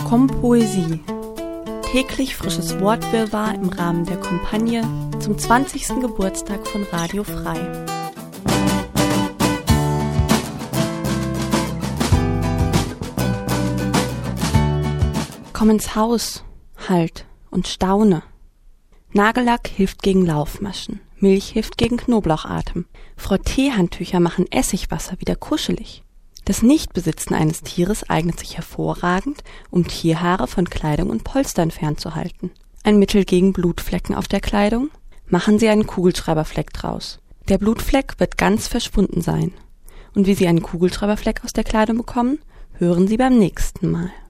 Kompoesie. Täglich frisches Wortwirrwarr im Rahmen der Kampagne zum 20. Geburtstag von Radio Frei. Komm ins Haus, halt und staune. Nagellack hilft gegen Laufmaschen, Milch hilft gegen Knoblauchatem. Frottee-Handtücher machen Essigwasser wieder kuschelig. Das Nichtbesitzen eines Tieres eignet sich hervorragend, um Tierhaare von Kleidung und Polstern fernzuhalten. Ein Mittel gegen Blutflecken auf der Kleidung? Machen Sie einen Kugelschreiberfleck draus. Der Blutfleck wird ganz verschwunden sein. Und wie Sie einen Kugelschreiberfleck aus der Kleidung bekommen, hören Sie beim nächsten Mal.